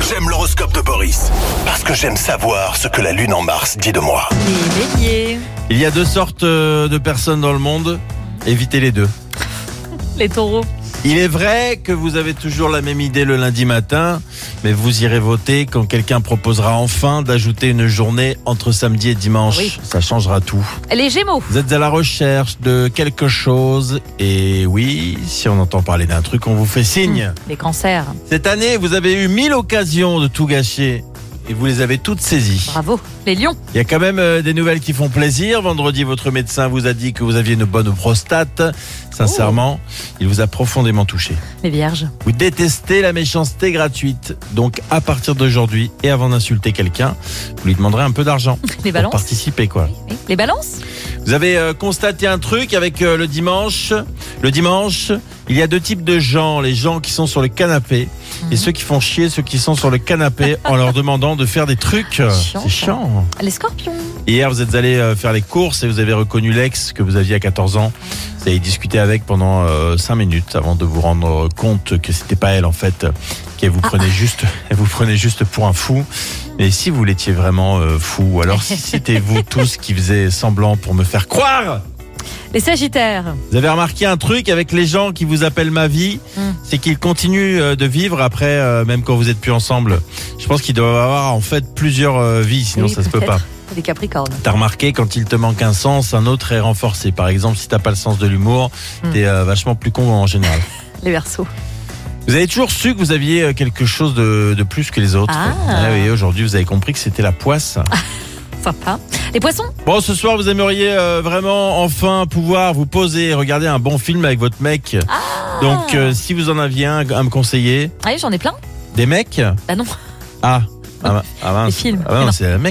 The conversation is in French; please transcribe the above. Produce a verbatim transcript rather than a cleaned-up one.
J'aime l'horoscope de Boris. Parce que j'aime savoir ce que la lune en Mars dit de moi. Les béliers, Il y a deux sortes euh, de personnes dans le monde. Évitez les deux. les taureaux, Il est vrai que vous avez toujours la même idée le lundi matin, mais vous irez voter quand quelqu'un proposera enfin d'ajouter une journée entre samedi et dimanche. Oui. Ça changera tout. les gémeaux, Vous êtes à la recherche de quelque chose et oui, si on entend parler d'un truc, on vous fait signe. les cancers, Cette année, vous avez eu mille occasions de tout gâcher et vous les avez toutes saisies. bravo, les lions, Il y a quand même euh, des nouvelles qui font plaisir. Vendredi, votre médecin vous a dit que vous aviez une bonne prostate. Sincèrement, il vous a profondément touché. les vierges, Vous détestez la méchanceté gratuite. Donc, à partir d'aujourd'hui et avant d'insulter quelqu'un, vous lui demanderez un peu d'argent les pour balances, participer, quoi. oui. les balances, Vous avez euh, constaté un truc avec euh, le dimanche. Le dimanche, il y a deux types de gens. Les gens qui sont sur le canapé et ceux qui font chier ceux qui sont sur le canapé en leur demandant de faire des trucs. Chiant, C'est chiant. les scorpions, Hier, vous êtes allé euh, faire les courses et vous avez reconnu l'ex que vous aviez à quatorze ans. Vous avez discuté avec pendant euh, cinq minutes avant de vous rendre compte que c'était pas elle en fait, qu'elle vous prenait juste, elle vous prenait juste pour un fou. Mais si vous l'étiez vraiment euh, fou, ou alors si c'était vous tous qui faisiez semblant pour me faire croire. les sagittaires, Vous avez remarqué un truc avec les gens qui vous appellent ma vie, Mm. c'est qu'ils continuent euh, de vivre après, euh, même quand vous êtes plus ensemble. Je pense qu'ils doivent avoir en fait plusieurs euh, vies, sinon oui, ça se peut peut-être. pas. les capricornes, T'as remarqué, quand il te manque un sens, un autre est renforcé. Par exemple, si t'as pas le sens de l'humour, Mm. t'es euh, vachement plus con en général. les verseaux, Vous avez toujours su que vous aviez euh, quelque chose de, de plus que les autres. Ah. oui, aujourd'hui, vous avez compris que c'était la poisse. sympa, les poissons, Bon, ce soir, vous aimeriez euh, vraiment enfin pouvoir vous poser et regarder un bon film avec votre mec. Donc, euh, si vous en aviez un à me conseiller, allez j'en ai plein, des mecs. bah non, Ah, ah, ah mince. Les films. Ah, non, Mais non. c'est un mec.